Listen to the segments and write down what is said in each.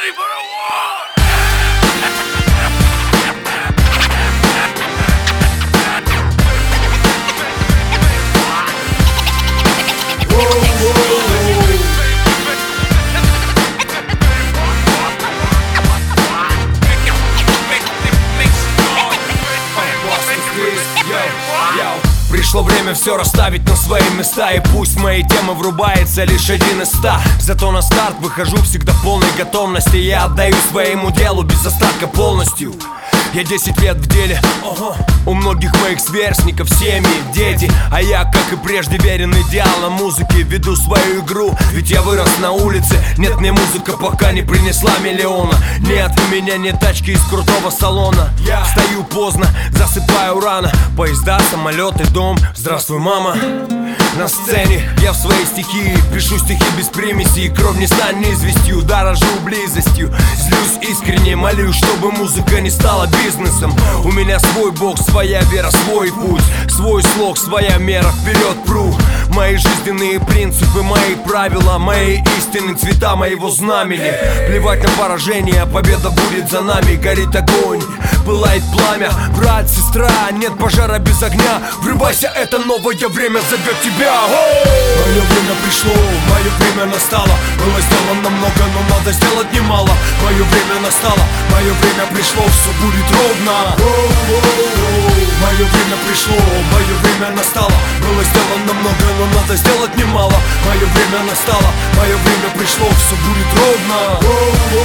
ready for a war? Пришло время все расставить на свои места. И пусть в мои темы врубается лишь 1 из 100. Зато на старт выхожу всегда в полной готовности. Я отдаю своему делу без остатка полностью. Я 10 лет в деле, у многих моих сверстников семьи, дети. А я, как и прежде, верен идеалам музыки. Веду свою игру, ведь я вырос на улице. Нет, мне музыка пока не принесла миллиона. Нет, у меня нет тачки из крутого салона. Я встаю поздно, засыпаю рано. Поезда, самолеты, дом, здравствуй, мама. На сцене я в своей стихии пишу стихи без примесей. Кровь не станет известью, дорожу близостью. Злюсь искренне, молюсь, чтобы музыка не стала бизнесом. У меня свой бог, своя вера, свой путь, свой слог, своя мера, вперед пру. Мои жизненные принципы, мои правила, мои истины, цвета моего знамени. Плевать на поражение, победа будет за нами. Горит огонь, пылает пламя, брат, сестра, нет пожара без огня. Врубайся, это новое время зовет тебя. Мое время пришло, мое время настало. Было сделано много, но надо сделать немало. Мое время настало, мое время пришло, все будет ровно. Мое время пришло, мое время настало. Было сделано много, но надо сделать немало. Мое время настало, мое время пришло, все будет ровно.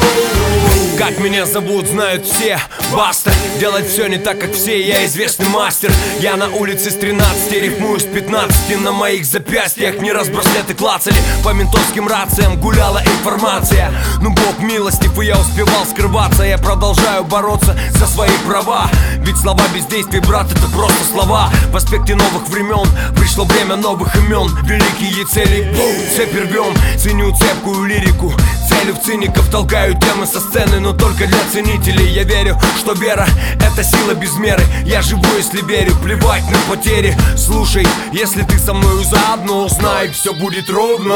Как меня зовут, знают все. Баста, делать все не так, как все. Я известный мастер. Я на улице с 13, рифмую с 15. На моих запястьях не раз браслеты клацали. По ментовским рациям гуляла информация. Ну Бог милостив, и я успевал скрываться. Я продолжаю бороться за свои права. Ведь слова без действий, брат, это просто слова. В аспекте новых времен пришло время новых имен. Великие цели, цепь рвем. Ценю цепкую лирику, целю в циников, толкаю темы со сцены, но только для ценителей. Я верю, что вера — это сила без меры. Я живу, если верю, плевать на потери. Слушай, если ты со мною заодно, знай, все будет ровно.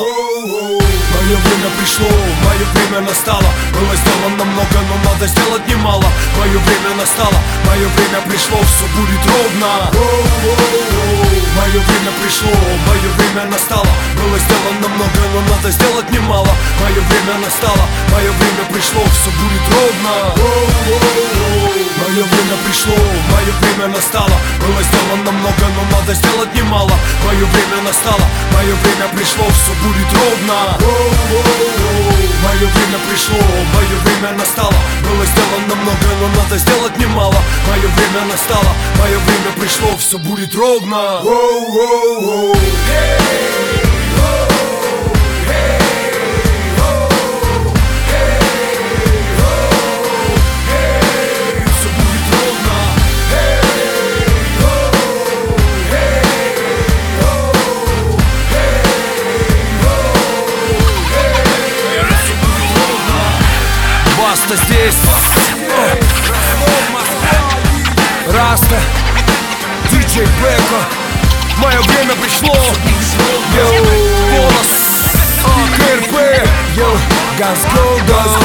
Мое время пришло, мое время настало. Было сделано много, но надо сделать немало. Мое время настало, мое время пришло, все будет ровно. Мое время пришло, мое время настало. Было сделано много, но надо сделать немало. Мое время настало, мое время пришло, все будет ровно. Мое время пришло, мое время настало. Было сделано много, но надо сделать немало. Мое время настало, мое время пришло, все будет ровно. Мое время пришло, мое время настало. Было сделано много, но надо сделать немало. Мое время настало, мое время пришло, все будет ровно. Баста здесь, Раста, диджей Бека. Мое время пришло. Йоу, голос, КРП. Йоу, газ, go,